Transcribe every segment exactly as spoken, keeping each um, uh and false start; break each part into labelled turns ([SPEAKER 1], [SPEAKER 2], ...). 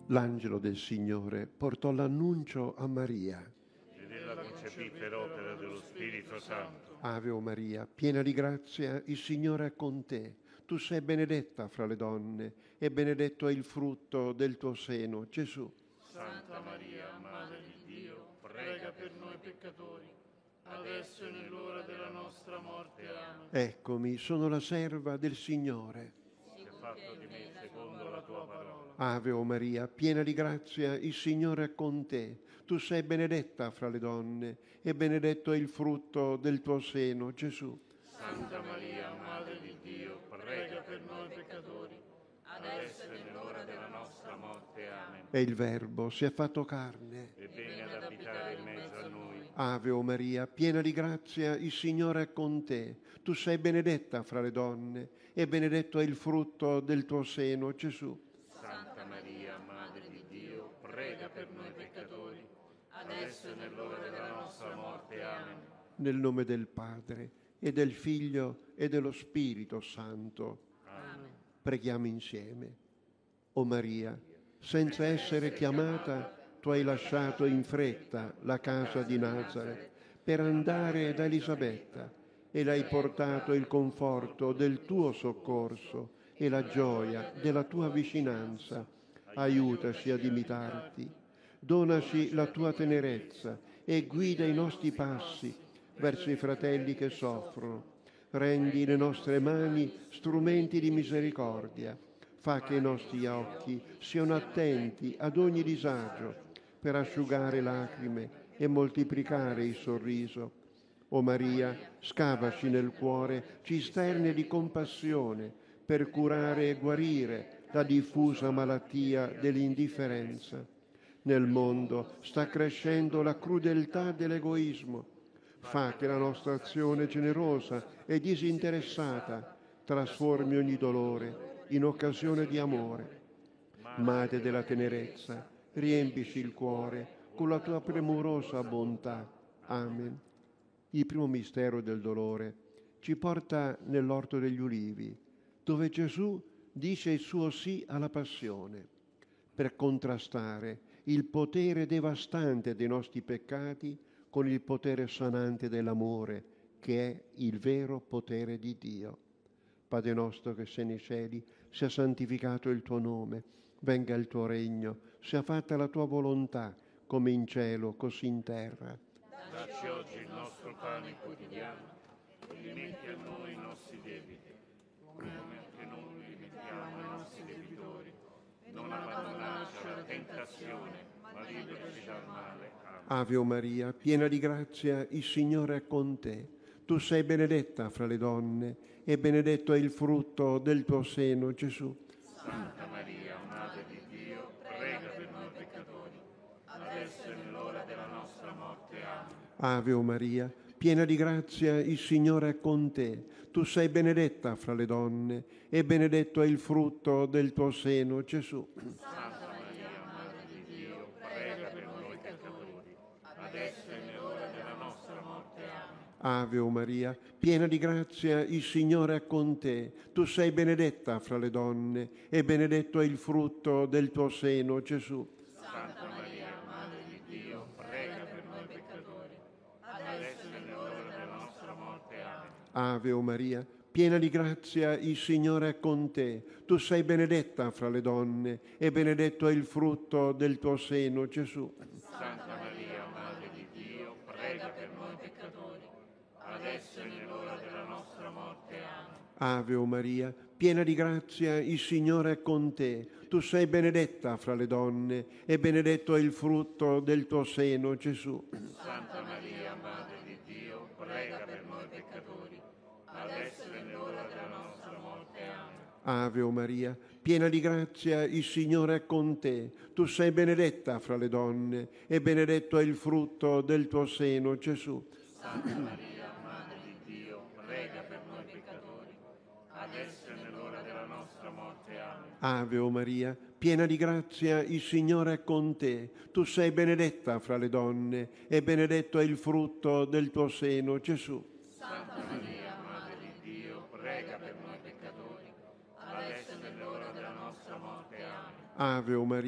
[SPEAKER 1] L'angelo del Signore portò l'annuncio a Maria.
[SPEAKER 2] Ed ella concepì per opera dello Spirito Santo.
[SPEAKER 1] Ave o Maria, piena di grazia, il Signore è con te. Tu sei benedetta fra le donne e benedetto è il frutto del tuo seno, Gesù.
[SPEAKER 2] Santa Maria, Madre di Dio, prega per noi peccatori, adesso e nell'ora della nostra morte. Amen.
[SPEAKER 1] Eccomi, sono la serva del Signore.
[SPEAKER 2] Sia fatto di me secondo la tua parola.
[SPEAKER 1] Ave o Maria, piena di grazia, il Signore è con te. Tu sei benedetta fra le donne e benedetto è il frutto del tuo seno, Gesù.
[SPEAKER 2] Santa Maria, Madre di Dio, prega per noi peccatori, adesso e nell'ora della nostra morte. Amen.
[SPEAKER 1] E il Verbo si è fatto carne.
[SPEAKER 2] E viene ad abitare in mezzo a noi.
[SPEAKER 1] Ave o Maria, piena di grazia, il Signore è con te. Tu sei benedetta fra le donne e benedetto è il frutto del tuo seno, Gesù.
[SPEAKER 2] Santa Maria, Madre di Dio, prega per noi peccatori, adesso e nell'ora della nostra morte. Amen.
[SPEAKER 1] Nel nome del Padre e del Figlio e dello Spirito Santo.
[SPEAKER 2] Amen.
[SPEAKER 1] Preghiamo insieme. O Maria, senza essere chiamata, tu hai lasciato in fretta la casa di Nazareth per andare da Elisabetta e l'hai portato il conforto del tuo soccorso e la gioia della tua vicinanza. Aiutaci ad imitarti. Donaci la tua tenerezza e guida i nostri passi verso i fratelli che soffrono. Rendi le nostre mani strumenti di misericordia. Fa che i nostri occhi siano attenti ad ogni disagio per asciugare lacrime e moltiplicare il sorriso. O Maria, scavaci nel cuore cisterne di compassione per curare e guarire la diffusa malattia dell'indifferenza. Nel mondo sta crescendo la crudeltà dell'egoismo. Fa che la nostra azione generosa e disinteressata trasformi ogni dolore in occasione di amore. Madre della tenerezza, riempici il cuore con la tua premurosa bontà. Amen. Il primo mistero del dolore ci porta nell'Orto degli Ulivi, dove Gesù dice il suo sì alla passione. Per contrastare il potere devastante dei nostri peccati con il potere sanante dell'amore, che è il vero potere di Dio. Padre nostro che sei nei cieli, sia santificato il tuo nome, venga il tuo regno, sia fatta la tua volontà, come in cielo, così in terra.
[SPEAKER 2] Dacci oggi il nostro pane quotidiano, e rimetti a noi i nostri debiti, come anche noi rimettiamo ai nostri debitori. Non abbandonarci alla tentazione, ma liberaci dal male. Amen.
[SPEAKER 1] Ave o Maria, piena di grazia, il Signore è con te. Tu sei benedetta fra le donne e benedetto è il frutto del tuo seno, Gesù.
[SPEAKER 2] Santa Maria, Madre di Dio, prega per noi peccatori, adesso e nell'ora della nostra morte. Amen.
[SPEAKER 1] Ave o Maria, piena di grazia, il Signore è con te. Tu sei benedetta fra le donne e benedetto è il frutto del tuo seno, Gesù.
[SPEAKER 2] Santa Maria, Madre di Dio, prega per noi peccatori, adesso e nell'ora della nostra morte. Amen.
[SPEAKER 1] Ave o Maria, piena di grazia, il Signore è con te. Tu sei benedetta fra le donne e benedetto è il frutto del tuo seno, Gesù.
[SPEAKER 2] Santa Maria, Madre di Dio, prega per noi peccatori, adesso e nell'ora della nostra morte. Amen.
[SPEAKER 1] Ave o Maria, piena di grazia, il Signore è con te. Tu sei benedetta fra le donne e benedetto è il frutto del tuo seno, Gesù.
[SPEAKER 2] Santa Maria, Madre di Dio, prega per noi peccatori, adesso e nell'ora della nostra morte. Amen.
[SPEAKER 1] Ave o Maria, piena di grazia, il Signore è con te. Tu sei benedetta fra le donne e benedetto è il frutto del tuo seno, Gesù.
[SPEAKER 2] Santa Maria, Madre di Dio, prega per noi peccatori, adesso e nell'ora della nostra morte. Amen.
[SPEAKER 1] Ave o Maria, piena di grazia, il Signore è con te. Tu sei benedetta fra le donne e benedetto è il frutto del tuo seno, Gesù.
[SPEAKER 2] Santa Maria, Madre di Dio, prega per noi peccatori, adesso e nell'ora della nostra morte. Amen.
[SPEAKER 1] Ave o Maria, piena di grazia, il Signore è con te. Tu sei benedetta fra le donne e benedetto è il frutto del tuo seno, Gesù.
[SPEAKER 2] Santa Maria, Madre di Dio, prega per noi peccatori, adesso e nell'ora della nostra morte. Amen.
[SPEAKER 1] Ave o Maria,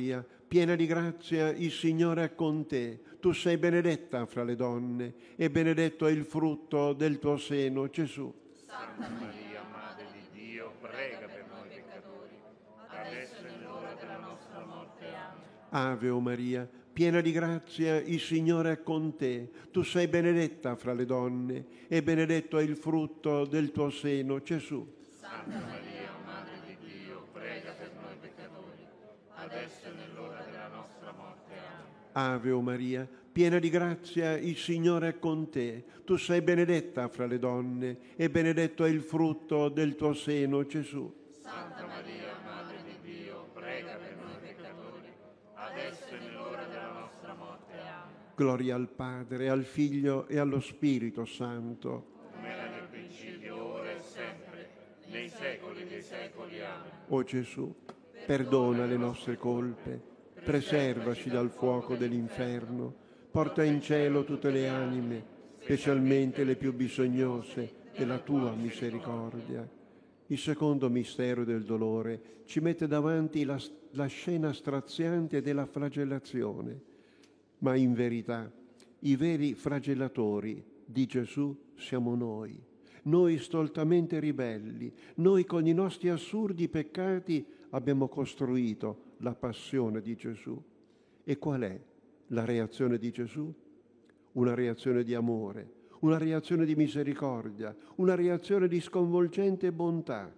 [SPEAKER 1] piena di grazia, il Signore è con te. Tu sei benedetta fra le donne e benedetto è il frutto del tuo seno, Gesù.
[SPEAKER 2] Santa Maria, Madre di Dio, prega per noi peccatori, adesso è l'ora della nostra morte. Amen.
[SPEAKER 1] Ave o Maria, piena di grazia, il Signore è con te. Tu sei benedetta fra le donne e benedetto è il frutto del tuo seno, Gesù.
[SPEAKER 2] Santa Maria, Madre di Dio, prega per noi peccatori, adesso è nell'ora della nostra morte. Amen.
[SPEAKER 1] Ave o Maria, piena di grazia, il Signore è con te. Tu sei benedetta fra le donne e benedetto è il frutto del tuo seno, Gesù.
[SPEAKER 2] Santa Maria, Madre di Dio, prega per noi peccatori, adesso è nell'ora della nostra morte. Amen.
[SPEAKER 1] Gloria al Padre, al Figlio e allo Spirito Santo.
[SPEAKER 2] Come era nel principio, ora e sempre, nei secoli dei secoli. Amen.
[SPEAKER 1] O Gesù, perdona le nostre colpe, preservaci dal fuoco dell'inferno, porta in cielo tutte le anime, specialmente le più bisognose della tua misericordia. Il secondo mistero del dolore ci mette davanti la, la scena straziante della flagellazione, ma in verità i veri flagellatori di Gesù siamo noi. Noi stoltamente ribelli, noi con i nostri assurdi peccati abbiamo costruito la passione di Gesù. E qual è la reazione di Gesù? Una reazione di amore, una reazione di misericordia, una reazione di sconvolgente bontà,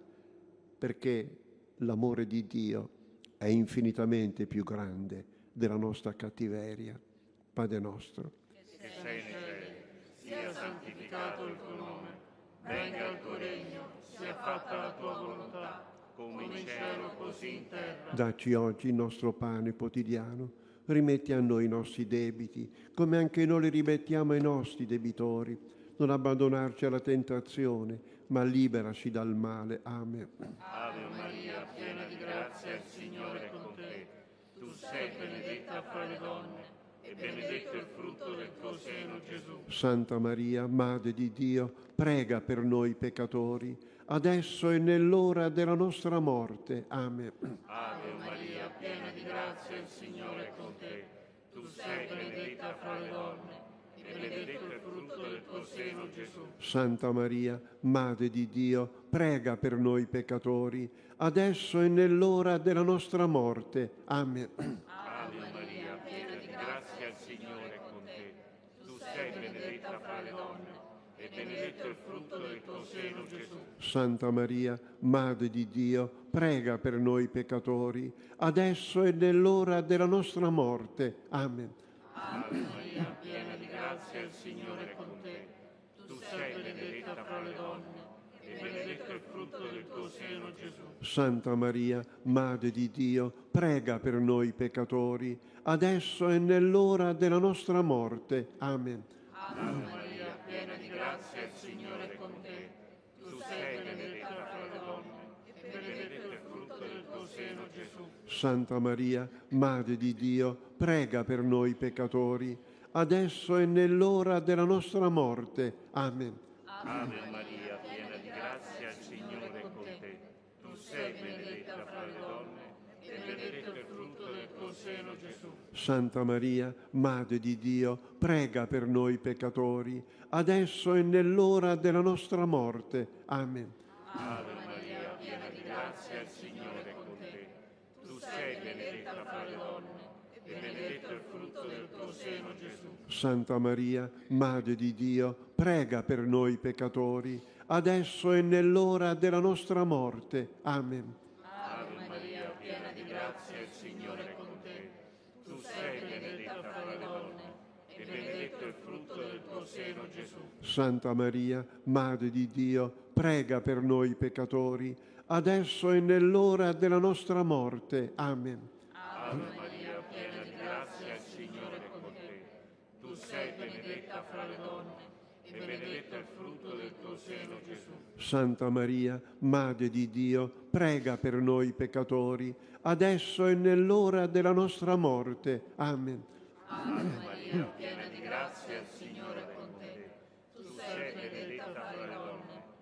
[SPEAKER 1] perché l'amore di Dio è infinitamente più grande della nostra cattiveria. Padre nostro,
[SPEAKER 2] Che sei nei cieli, sia santificato il tuo nome, venga il tuo regno, sia fatta la tua volontà, come in cielo così in terra.
[SPEAKER 1] dacci oggi il nostro pane quotidiano, rimetti a noi i nostri debiti, come anche noi li rimettiamo ai nostri debitori. Non abbandonarci alla tentazione, ma liberaci dal male. Amen.
[SPEAKER 2] Ave Maria, piena di grazia, il Signore è con te. Tu sei benedetta fra le donne, e benedetto il frutto del tuo seno, Gesù.
[SPEAKER 1] Santa Maria, Madre di Dio, prega per noi peccatori, adesso e nell'ora della nostra morte. Amen.
[SPEAKER 2] Ave Maria, piena di grazia, il Signore è con te. Tu sei benedetta fra le donne, e benedetto il frutto del tuo seno, Gesù.
[SPEAKER 1] Santa Maria, Madre di Dio, prega per noi peccatori, adesso e nell'ora della nostra morte. Amen.
[SPEAKER 2] Ave Maria, piena di grazia, il Signore è con te. Tu sei benedetta fra le donne, e benedetto il frutto del tuo seno, Gesù.
[SPEAKER 1] Santa Maria, Madre di Dio, prega per noi peccatori, adesso e nell'ora della nostra morte. Amen.
[SPEAKER 2] Ave Maria, piena di grazia, il Signore è con te. Tu sei benedetta fra le donne, e benedetto il frutto del tuo seno, Gesù.
[SPEAKER 1] Santa Maria, Madre di Dio, prega per noi peccatori, adesso e nell'ora della nostra morte. Amen.
[SPEAKER 2] Ave Maria, piena di grazia, il Signore è con te. Tu sei benedetta fra le donne, e benedetto il frutto del tuo seno, Gesù.
[SPEAKER 1] Santa Maria, Madre di Dio, prega per noi peccatori, adesso e nell'ora della nostra morte. Amen.
[SPEAKER 2] Ave Maria, piena di grazia, il Signore è con te. Tu sei benedetta fra le donne, e benedetto il frutto del tuo seno, Gesù.
[SPEAKER 1] Santa Maria, Madre di Dio, prega per noi peccatori, adesso e nell'ora della nostra morte. Amen.
[SPEAKER 2] Ave Maria, piena di grazia, il Signore è con te. Tu sei benedetta fra le donne, e benedetto il frutto del tuo seno, Gesù.
[SPEAKER 1] Santa Maria, Madre di Dio, prega per noi peccatori, adesso e nell'ora della nostra morte. Amen.
[SPEAKER 2] Ave Maria, piena di grazia, il Signore è con te. Tu sei benedetta fra le donne, e benedetto il frutto del tuo seno, Gesù.
[SPEAKER 1] Santa Maria, Madre di Dio, prega per noi peccatori, adesso e nell'ora della nostra morte. Amen.
[SPEAKER 2] Ave Maria, piena di grazia, il Signore è con te. Tu sei benedetta fra le donne, e benedetto il frutto del tuo seno, Gesù.
[SPEAKER 1] Santa Maria, Madre di Dio, prega per noi peccatori, adesso e nell'ora della nostra morte. Amen.
[SPEAKER 2] Ave Maria, piena di grazia, il Signore è con te. Tu sei benedetta fra le donne, e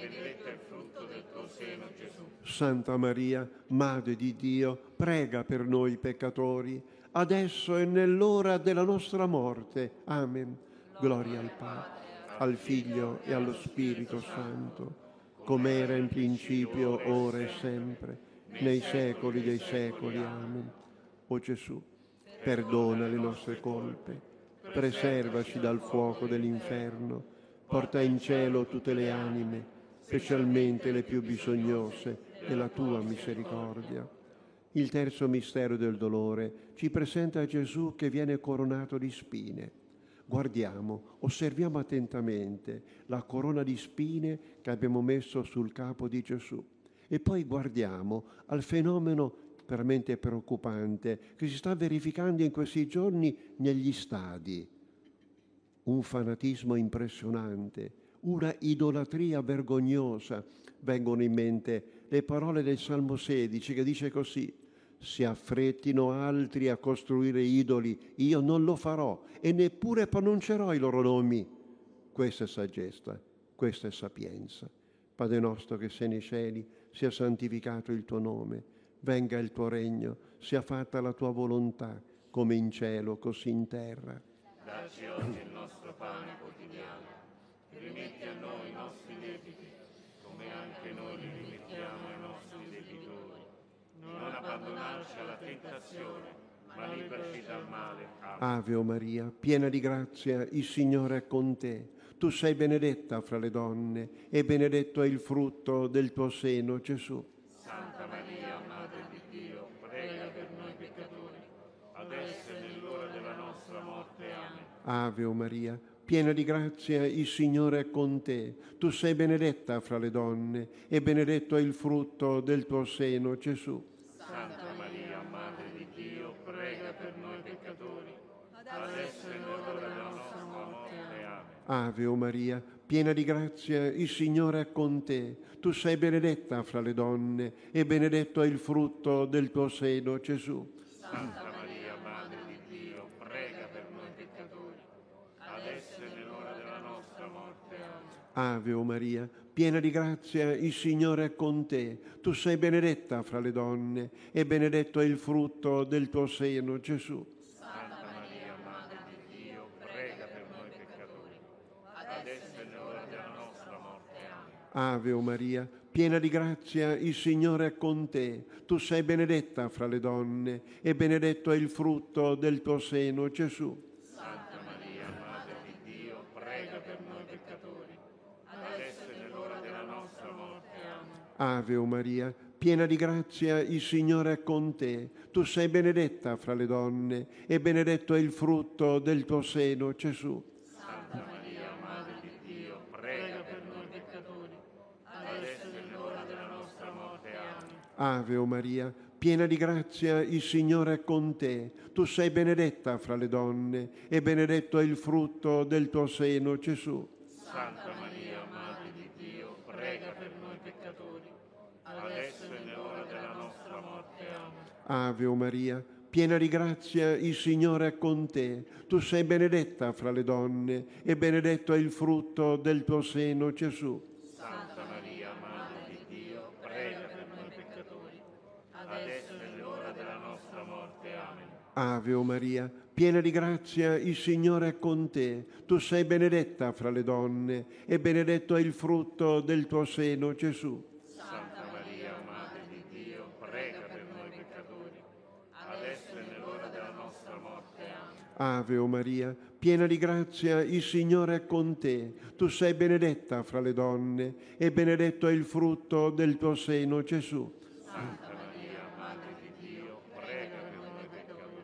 [SPEAKER 2] benedetto è il frutto del tuo seno, Gesù.
[SPEAKER 1] Santa Maria, Madre di Dio, prega per noi peccatori, adesso e nell'ora della nostra morte. Amen. Gloria al Padre, al Figlio e allo Spirito Santo, come era in principio, ora e sempre, nei secoli dei secoli. Amen. O Gesù, perdona le nostre colpe, preservaci dal fuoco dell'inferno, porta in cielo tutte le anime, specialmente le più bisognose della tua misericordia. Il terzo mistero del dolore ci presenta Gesù che viene coronato di spine. Guardiamo, osserviamo attentamente la corona di spine che abbiamo messo sul capo di Gesù e poi guardiamo al fenomeno veramente preoccupante che si sta verificando in questi giorni negli stadi. Un fanatismo impressionante, una idolatria vergognosa. Vengono in mente le parole del Salmo sedici che dice così: si affrettino altri a costruire idoli, io non lo farò e neppure pronuncerò i loro nomi. Questa è saggezza, questa è sapienza. Padre nostro che sei nei cieli, sia santificato il tuo nome, venga il tuo regno, sia fatta la tua volontà, come in cielo, così in terra.
[SPEAKER 2] Dacci oggi il nostro pane quotidiano, e rimetti a noi i nostri debiti, come anche noi li rimettiamo ai nostri debitori. Non abbandonarci alla tentazione, ma liberaci dal male. Amen.
[SPEAKER 1] Ave o Maria, piena di grazia, il Signore è con te. Tu sei benedetta fra le donne, e benedetto è il frutto del tuo seno, Gesù.
[SPEAKER 2] Santa Maria, Madre di Dio, prega per noi peccatori, adesso e nell'ora della nostra morte. Amen.
[SPEAKER 1] Ave o Maria, piena di grazia, il Signore è con te. Tu sei benedetta fra le donne, e benedetto è il frutto del tuo seno, Gesù.
[SPEAKER 2] Santa Maria, Madre di Dio, prega per noi peccatori, adesso e nell'ora della nostra morte. Amen.
[SPEAKER 1] Ave o Maria, piena di grazia, il Signore è con te. Tu sei benedetta fra le donne, e benedetto è il frutto del tuo seno, Gesù.
[SPEAKER 2] Santa Maria, Madre di Dio, prega per noi peccatori, adesso e nell'ora della nostra morte. Amen.
[SPEAKER 1] Ave o Maria, piena di grazia, il Signore è con te. Tu sei benedetta fra le donne, e benedetto è il frutto del tuo seno, Gesù.
[SPEAKER 2] Santa Maria, Madre di Dio, prega per noi peccatori, adesso e nell'ora della nostra morte. Amen.
[SPEAKER 1] Ave o Maria, piena di grazia, il Signore è con te. Tu sei benedetta fra le donne, e benedetto è il frutto del tuo seno, Gesù.
[SPEAKER 2] Santa Maria, Madre di Dio, prega per noi peccatori, adesso e nell'ora della nostra morte. Amen.
[SPEAKER 1] Ave o Maria, piena di grazia, il Signore è con te. Tu sei benedetta fra le donne, e benedetto è il frutto del tuo seno, Gesù.
[SPEAKER 2] Santa Maria, Madre di Dio, prega per noi peccatori, adesso e nell'ora della nostra morte. Amen.
[SPEAKER 1] Ave o Maria, piena di grazia, il Signore è con te. Tu sei benedetta fra le donne, e benedetto è il frutto del tuo seno, Gesù.
[SPEAKER 2] Santa Maria, Madre di Dio, prega per noi peccatori, adesso e nell'ora della nostra morte. Amen.
[SPEAKER 1] Ave o Maria, piena di grazia, il Signore è con te. Tu sei benedetta fra le donne, e benedetto è il frutto del tuo seno, Gesù.
[SPEAKER 2] Santa Maria, Madre di Dio, prega per noi peccatori, adesso e nell'ora della nostra morte. Amen.
[SPEAKER 1] Ave o Maria, piena di grazia, il Signore è con te. Tu sei benedetta fra le donne, e benedetto è il frutto del tuo seno, Gesù.
[SPEAKER 2] Santa Maria, Madre di Dio, prega per noi peccatori, adesso e nell'ora della nostra morte. Amen.
[SPEAKER 1] Ave o Maria, piena di grazia, il Signore è con te. Tu sei benedetta fra le donne, e benedetto è il frutto del tuo seno, Gesù.
[SPEAKER 2] Santa Maria, Madre di Dio, prega per noi peccatori,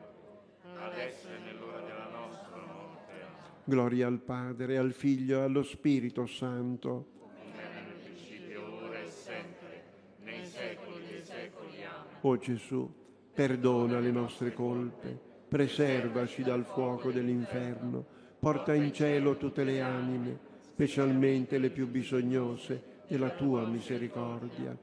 [SPEAKER 2] adesso e nell'ora della nostra morte. Amen.
[SPEAKER 1] Gloria al Padre, al Figlio e allo Spirito Santo.
[SPEAKER 2] Come nel principio, ora e sempre, nei secoli dei secoli. Amen.
[SPEAKER 1] O Gesù, perdona le nostre colpe, preservaci dal fuoco dell'inferno, porta in cielo tutte le anime, specialmente le più bisognose della tua misericordia.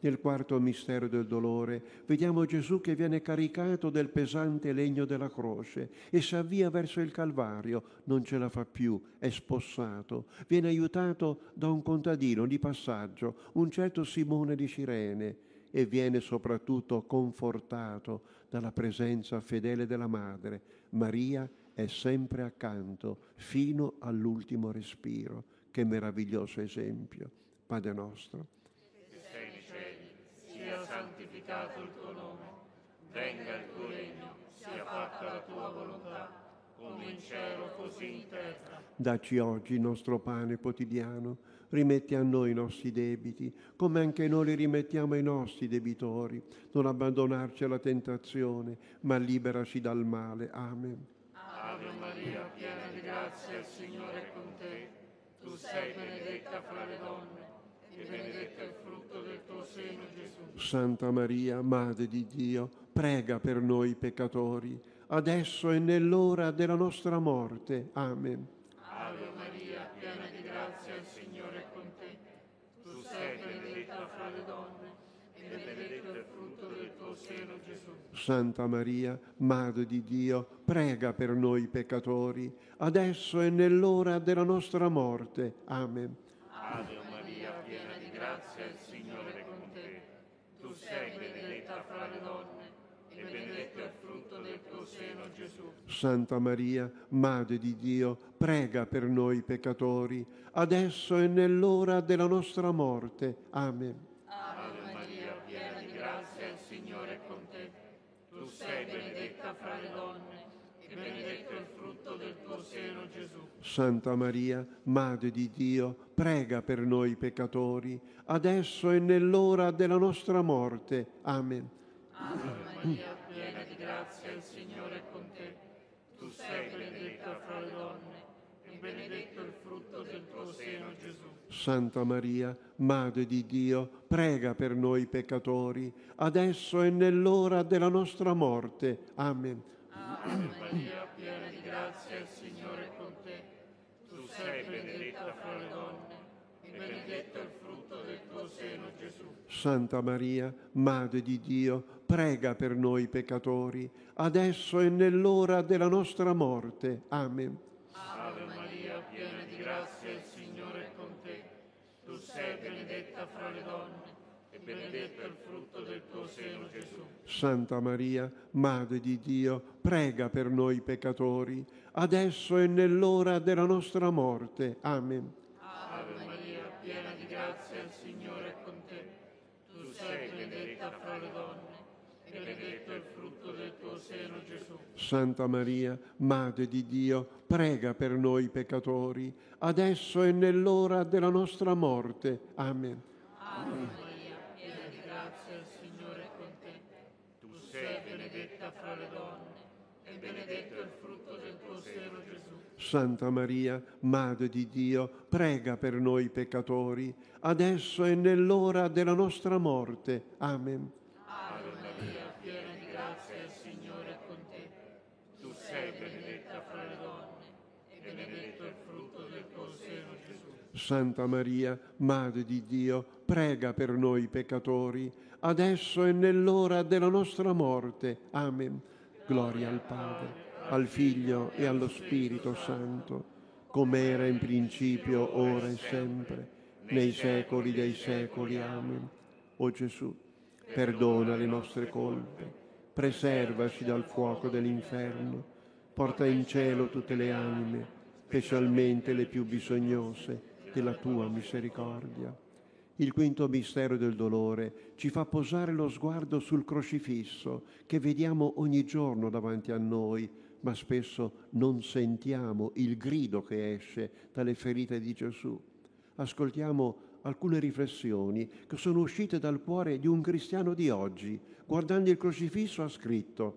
[SPEAKER 1] Nel quarto mistero del dolore vediamo Gesù che viene caricato del pesante legno della croce e si avvia verso il Calvario. Non ce la fa più, è spossato. Viene aiutato da un contadino di passaggio, un certo Simone di Cirene, e viene soprattutto confortato dalla presenza fedele della Madre. Maria è sempre accanto fino all'ultimo respiro. Che meraviglioso esempio. Padre nostro,
[SPEAKER 2] che sei nei cieli, sia santificato il tuo nome, venga il tuo regno, sia fatta la tua volontà, come in cielo così in terra.
[SPEAKER 1] dacci oggi il nostro pane quotidiano, rimetti a noi i nostri debiti, come anche noi li rimettiamo ai nostri debitori. Non abbandonarci alla tentazione, ma liberaci dal male. Amen.
[SPEAKER 2] Ave Maria, piena di grazia, il Signore è con te. Tu sei benedetta fra le donne, e benedetto è il frutto del tuo seno, Gesù.
[SPEAKER 1] Santa Maria, Madre di Dio, prega per noi peccatori, adesso e nell'ora della nostra morte. Amen.
[SPEAKER 2] Ave Maria, piena di grazia, il Signore è con te. Tu sei benedetta fra le donne, e benedetto è il frutto del tuo seno, Gesù.
[SPEAKER 1] Santa Maria, Madre di Dio, prega per noi peccatori, adesso e nell'ora della nostra morte. Amen.
[SPEAKER 2] Ave Maria, piena di grazia, il Signore è con te. Tu sei benedetta fra le donne, e benedetto è il frutto del tuo seno, Gesù.
[SPEAKER 1] Santa Maria, Madre di Dio, prega per noi peccatori, adesso e nell'ora della nostra morte. Amen.
[SPEAKER 2] Ave Maria, piena di grazia, il Signore è con te. Tu sei benedetta fra le donne, e benedetto è il frutto del tuo seno, Gesù.
[SPEAKER 1] Santa Maria, Madre di Dio, prega per noi peccatori, adesso e nell'ora della nostra morte. Amen.
[SPEAKER 2] Ave Maria, piena di grazia, il Signore è con te. Tu sei benedetta fra le donne, e benedetto è il frutto del tuo seno, Gesù.
[SPEAKER 1] Santa Maria, Madre di Dio, prega per noi peccatori, adesso e nell'ora della nostra morte. Amen.
[SPEAKER 2] Ave Maria, piena di grazia, il Signore è con te. Tu sei benedetta fra le donne, e benedetto è il frutto del tuo seno, Gesù.
[SPEAKER 1] Santa Maria, Madre di Dio, prega per noi peccatori, adesso e nell'ora della nostra morte. Amen.
[SPEAKER 2] Ave Maria, piena di grazia, il Signore è con te. Tu sei benedetta fra le donne, e benedetto è il frutto del tuo seno, Gesù.
[SPEAKER 1] Santa Maria, Madre di Dio, prega per noi peccatori, adesso e nell'ora della nostra morte. Amen.
[SPEAKER 2] Ave Maria, piena di grazia, il Signore è con te. Tu sei benedetta fra le donne, e benedetto è il frutto del tuo seno, Gesù.
[SPEAKER 1] Santa Maria, Madre di Dio, prega per noi peccatori, adesso e nell'ora della nostra morte. Amen.
[SPEAKER 2] Ave Maria, piena di grazia, il Signore è con te. Tu sei benedetta fra le donne, e benedetto è il frutto del tuo seno, Gesù.
[SPEAKER 1] Santa Maria, Madre di Dio, prega per noi peccatori, adesso e nell'ora della nostra morte. Amen.
[SPEAKER 2] Ave Maria, piena di grazia, il Signore è con te. Tu sei benedetta fra le donne, e benedetto è il frutto del tuo seno, Gesù.
[SPEAKER 1] Santa Maria, Madre di Dio, prega per noi peccatori, adesso e nell'ora della nostra morte. Amen. Gloria al Padre, al Figlio e allo Spirito Santo, come era in principio, ora e sempre, nei secoli dei secoli. Amen. O Gesù, perdona le nostre colpe, preservaci dal fuoco dell'inferno, porta in cielo tutte le anime, specialmente le più bisognose della tua misericordia. Il quinto mistero del dolore ci fa posare lo sguardo sul crocifisso che vediamo ogni giorno davanti a noi, ma spesso non sentiamo il grido che esce dalle ferite di Gesù. Ascoltiamo alcune riflessioni che sono uscite dal cuore di un cristiano di oggi. Guardando il crocifisso ha scritto: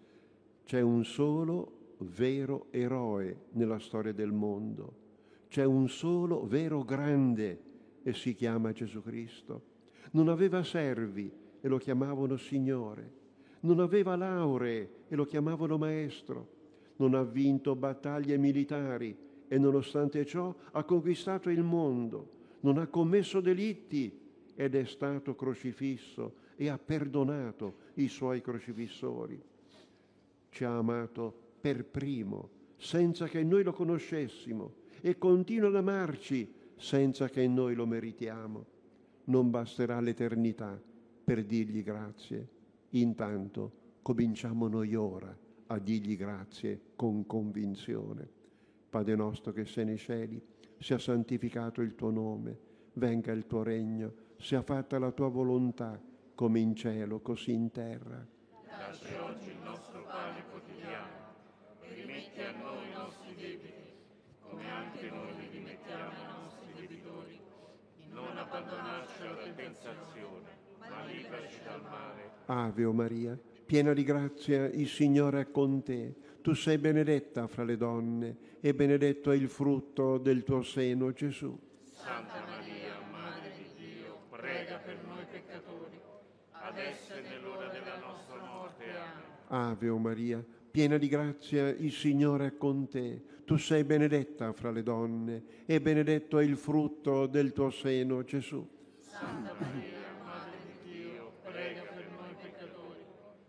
[SPEAKER 1] c'è un solo vero eroe nella storia del mondo, c'è un solo vero grande e si chiama Gesù Cristo. Non aveva servi e lo chiamavano Signore, non aveva lauree e lo chiamavano Maestro, non ha vinto battaglie militari e nonostante ciò ha conquistato il mondo, non ha commesso delitti ed è stato crocifisso e ha perdonato i suoi crocifissori. Ci ha amato per primo, senza che noi lo conoscessimo, e continua ad amarci senza che noi lo meritiamo. Non basterà l'eternità per dirgli grazie. Intanto cominciamo noi ora a dirgli grazie con convinzione. Padre nostro che sei nei cieli, sia santificato il tuo nome, venga il tuo regno, sia fatta la tua volontà, come in cielo, così in terra.
[SPEAKER 2] Dacci oggi il nostro pane quotidiano, e rimetti a noi i nostri debiti, come anche noi li rimettiamo ai nostri debitori. Non abbandonarci alla tentazione, ma liberaci dal male.
[SPEAKER 1] Ave o Maria, piena di grazia, il Signore è con te. Tu sei benedetta fra le donne, e benedetto è il frutto del tuo seno, Gesù.
[SPEAKER 2] Santa Maria, Madre di Dio, prega per noi peccatori, adesso e nell'ora della nostra morte. Amen.
[SPEAKER 1] Ave o Maria, piena di grazia, il Signore è con te. Tu sei benedetta fra le donne, e benedetto è il frutto del tuo seno, Gesù.
[SPEAKER 2] Santa Maria, Madre di Dio, prega per noi peccatori,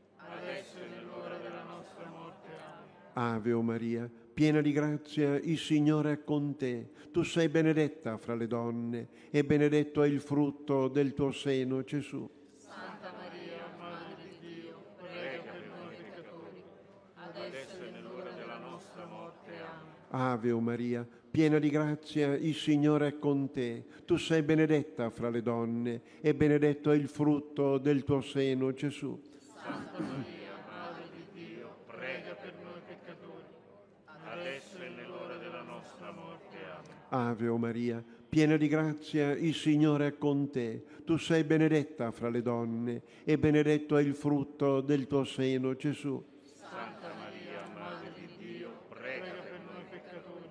[SPEAKER 2] adesso e nell'ora della nostra morte. Amen.
[SPEAKER 1] Ave o Maria, piena di grazia, il Signore è con te. Tu sei benedetta fra le donne, e benedetto è il frutto del tuo seno, Gesù.
[SPEAKER 2] Santa Maria, Madre di Dio, prega per noi peccatori, adesso e nell'ora della nostra morte. Amen.
[SPEAKER 1] Ave o Maria, piena di grazia, il Signore è con te. Tu sei benedetta fra le donne, e benedetto è il frutto del tuo seno, Gesù.
[SPEAKER 2] Santa Maria, Madre di Dio, prega per noi peccatori, adesso e nell'ora della nostra morte. Amen.
[SPEAKER 1] Ave o Maria, piena di grazia, il Signore è con te. Tu sei benedetta fra le donne, e benedetto è il frutto del tuo seno, Gesù.
[SPEAKER 2] Santa Maria, Madre di Dio, prega per noi peccatori,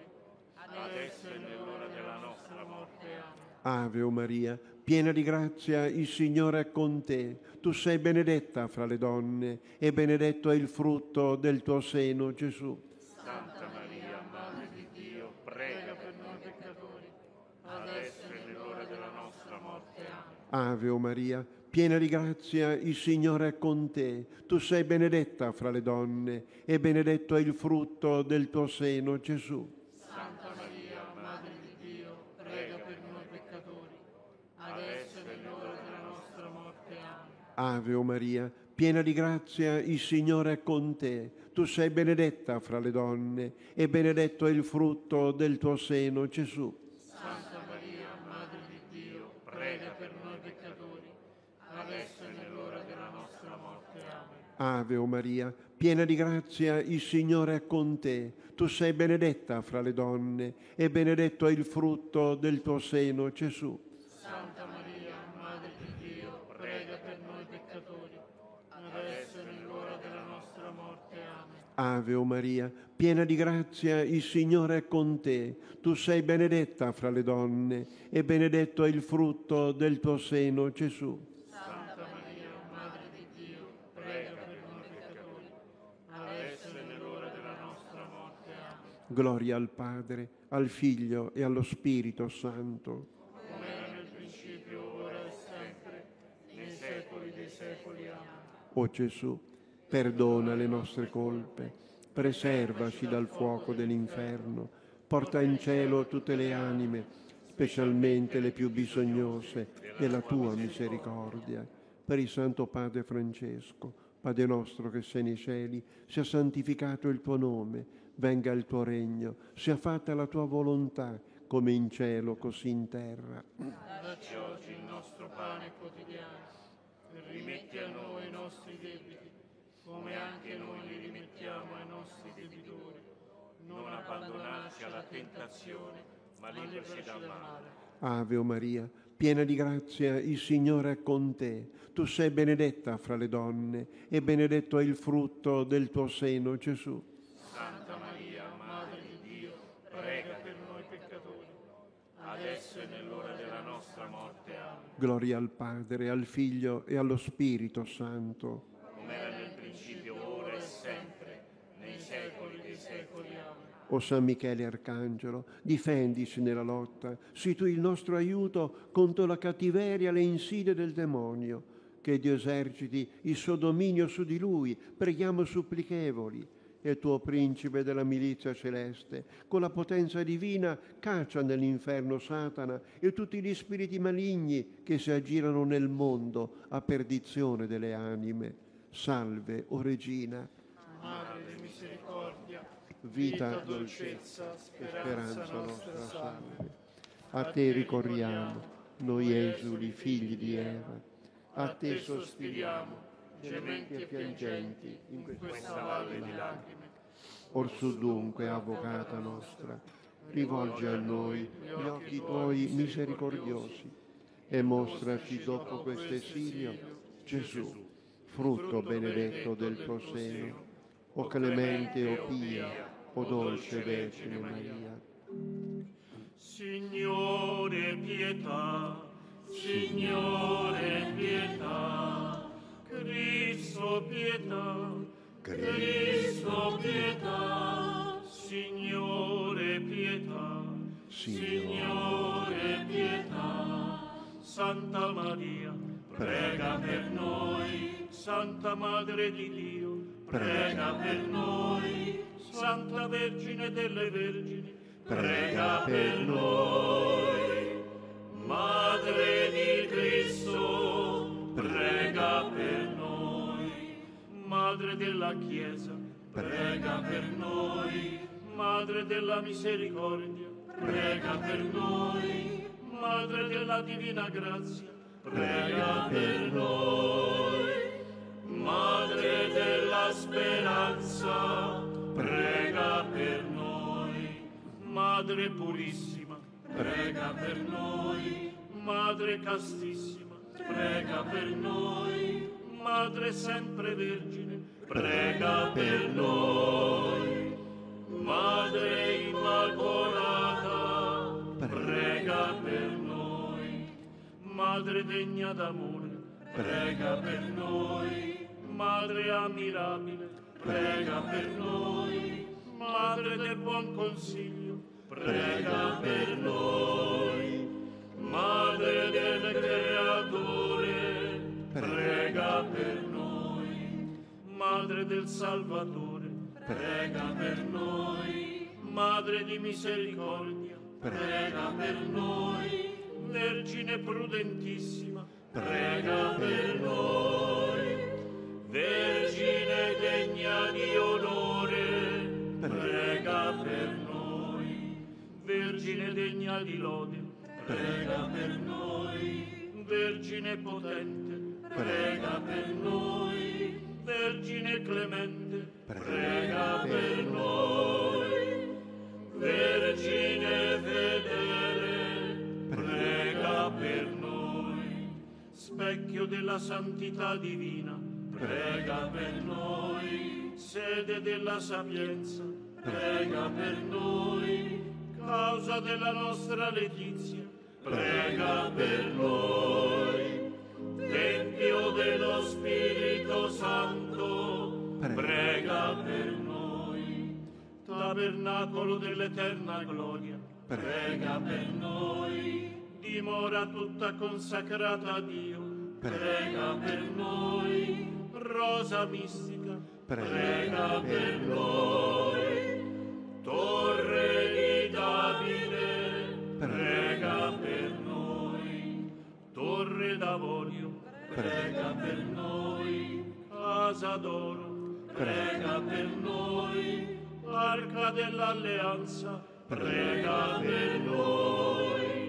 [SPEAKER 2] adesso e nell'ora della nostra morte. Amen.
[SPEAKER 1] Ave o Maria, piena di grazia, il Signore è con te. Tu sei benedetta fra le donne, e benedetto è il frutto del tuo seno, Gesù.
[SPEAKER 2] Santa Maria, Madre di Dio, prega per noi peccatori, adesso e nell'ora della nostra morte. Amen.
[SPEAKER 1] Ave o Maria, piena di grazia, il Signore è con te. Tu sei benedetta fra le donne, e benedetto è il frutto del tuo seno, Gesù.
[SPEAKER 2] Santa Maria, Madre di Dio, prega per noi peccatori, adesso e nell'ora della nostra morte. Amen.
[SPEAKER 1] Ave o Maria, piena di grazia, il Signore è con te. Tu sei benedetta fra le donne, e benedetto è il frutto del tuo seno, Gesù.
[SPEAKER 2] Santa Maria, Madre di Dio, prega per noi peccatori, adesso e nell'ora della nostra morte. Amen.
[SPEAKER 1] Ave o Maria, piena di grazia, il Signore è con te. Tu sei benedetta fra le donne, e benedetto è il frutto del tuo seno, Gesù.
[SPEAKER 2] Santa Maria, Madre di Dio, prega per noi peccatori, adesso e nell'ora della nostra morte. Amen.
[SPEAKER 1] Ave o Maria, piena di grazia, il Signore è con te. Tu sei benedetta fra le donne, e benedetto è il frutto del tuo seno, Gesù.
[SPEAKER 2] Santa Maria, Madre di Dio, prega per noi peccatori, adesso e nell'ora della nostra morte. Amen.
[SPEAKER 1] Gloria al Padre, al Figlio e allo Spirito Santo.
[SPEAKER 2] Come era nel principio, ora e sempre, nei secoli dei secoli. Amen.
[SPEAKER 1] O Gesù, perdona le nostre colpe, preservaci dal fuoco dell'inferno, porta in cielo tutte le anime, specialmente le più bisognose della tua misericordia. Per il Santo Padre Francesco, Padre nostro che sei nei cieli, sia santificato il tuo nome, venga il tuo regno, sia fatta la tua volontà, come in cielo, così in terra.
[SPEAKER 2] Dacci oggi il nostro pane quotidiano, e rimetti a noi i nostri debiti, come anche noi li rimettiamo ai nostri debitori. Non abbandonarci alla tentazione, ma liberaci dal male.
[SPEAKER 1] Ave o Maria, piena di grazia, il Signore è con te. Tu sei benedetta fra le donne, e benedetto è il frutto del tuo seno, Gesù.
[SPEAKER 2] Santa Maria, Madre di Dio, prega per noi peccatori, adesso e nell'ora della nostra morte. Amen.
[SPEAKER 1] Gloria al Padre, al Figlio e allo Spirito Santo.
[SPEAKER 2] Come era nel principio, ora e sempre, nei secoli dei secoli. Amen.
[SPEAKER 1] O San Michele Arcangelo, difendici nella lotta, sii tu il nostro aiuto contro la cattiveria e le insidie del demonio, che Dio eserciti il suo dominio su di lui, preghiamo supplichevoli. E il tuo principe della milizia celeste, con la potenza divina, caccia nell'inferno Satana e tutti gli spiriti maligni che si aggirano nel mondo a perdizione delle anime. Salve, o Regina,
[SPEAKER 2] Madre di misericordia,
[SPEAKER 1] vita, dolcezza, speranza nostra, salve. A te ricorriamo, noi esuli, figli di Eva. A te sospiriamo,
[SPEAKER 2] gementi e piangenti, in questa valle di lacrime.
[SPEAKER 1] Orsù dunque, avvocata nostra, rivolgi a noi gli occhi tuoi misericordiosi e mostraci dopo questo esilio Gesù, frutto benedetto del tuo seno. O clemente, o pia, o dolce Vergine Maria.
[SPEAKER 2] Signore pietà, Signore pietà, Cristo pietà, Cristo pietà, Signore pietà, Signore pietà. Santa Maria, prega per noi. Santa Madre di Dio, prega per noi. Santa Vergine delle Vergini, prega per noi. Madre di Cristo, prega per noi. Madre della Chiesa, prega per noi. Madre della misericordia, prega per noi. Madre della divina grazia, prega per noi. Madre della speranza, prega per noi. Madre purissima, prega per noi. Madre castissima, prega per noi. Madre sempre Vergine, prega per noi. Madre Immacolata, prega per noi. Madre degna d'amore, prega per noi. Madre ammirabile, prega per noi. Madre del buon consiglio, prega per noi. Madre del Creatore, prega per noi. Madre del Salvatore, prega per noi. Madre di misericordia, prega per noi. Vergine prudentissima, prega per noi. Vergine degna di onore, prega per noi. Vergine degna di lode, prega per noi. Vergine potente, prega per noi. Vergine clemente, prega per noi. Vergine fedele, prega per noi. Specchio della santità divina, prega per noi. Sede della sapienza, prega per noi. Causa della nostra letizia, prega per noi. Tempio dello Spirito Santo, prega per noi. Tabernacolo dell'eterna gloria, prega per noi. Dimora tutta consacrata a Dio, prega per noi. Rosa mistica, prega per noi. Torre di Davide, prega per noi. Torre d'Avorio, prega per noi. Casa d'oro, prega per noi. Arca dell'alleanza, prega per noi.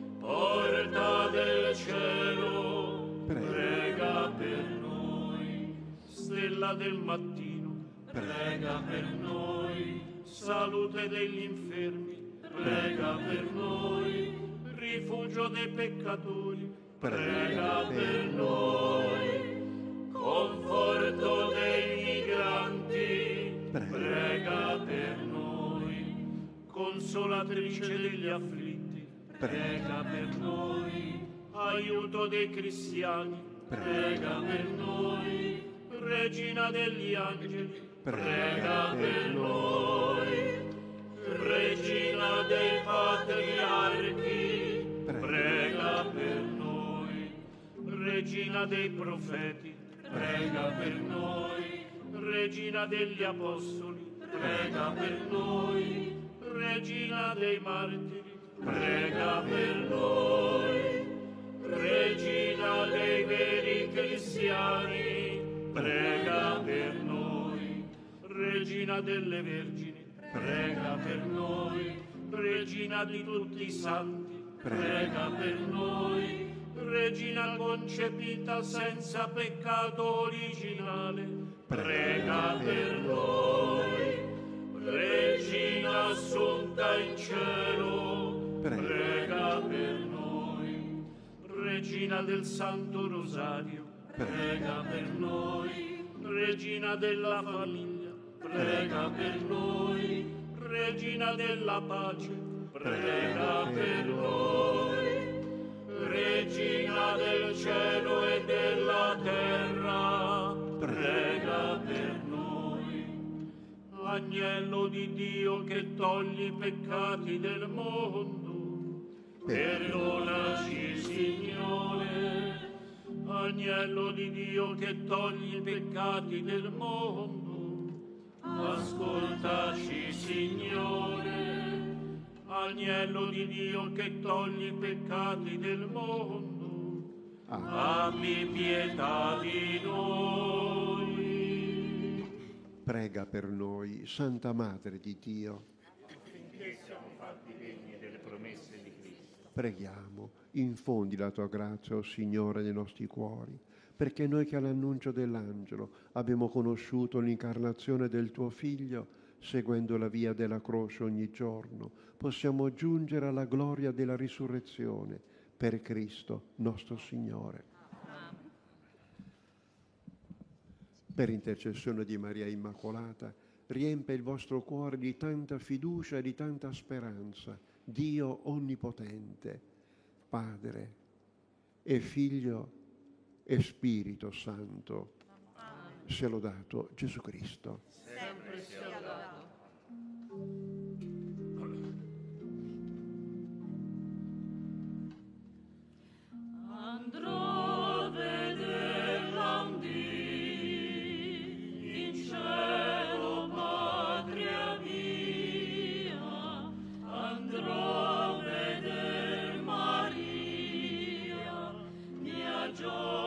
[SPEAKER 2] Porta del cielo, prega per noi. Stella del mattino, prega per noi. Salute degli infermi, prega per noi. Rifugio dei peccatori, prega per noi. Conforto dei migranti, prega per noi. Consolatrice degli afflitti, prega per noi. Aiuto dei cristiani, prega per noi. Regina degli angeli, prega per noi. Regina dei patriarchi, prega per noi. Regina dei profeti, prega per noi. Regina degli apostoli, prega per noi. Regina dei martiri, prega per noi. Regina dei veri cristiani, prega per noi. Regina delle vergini, prega per noi. Regina di tutti i santi, prega per noi. Regina concepita senza peccato originale, prega per noi. Regina assunta in cielo, prega per noi. Regina del Santo Rosario, prega per noi. Regina della famiglia, prega per noi. Regina della pace, prega per noi. Regina del cielo e della terra, prega per noi. Agnello di Dio che togli i peccati del mondo, perdonaci, Signore. Agnello di Dio che togli i peccati del mondo, ascoltaci, Signore. Agnello di Dio che togli i peccati del mondo, abbi pietà di noi.
[SPEAKER 1] Prega per noi, Santa Madre di Dio.
[SPEAKER 2] Affinché siamo fatti degni delle promesse di Cristo.
[SPEAKER 1] Preghiamo, infondi la tua grazia, o Signore, nei nostri cuori, perché noi che all'annuncio dell'angelo abbiamo conosciuto l'incarnazione del tuo Figlio, seguendo la via della croce ogni giorno, possiamo giungere alla gloria della risurrezione per Cristo nostro Signore. Per intercessione di Maria Immacolata, riempie il vostro cuore di tanta fiducia e di tanta speranza, Dio Onnipotente, Padre e Figlio e Spirito Santo. Amen. Sia lodato Gesù Cristo.
[SPEAKER 2] Sempre sia lodato.
[SPEAKER 3] Andrò a vederla un dì in cielo, patria mia. Andrò a veder Maria, mia gioia.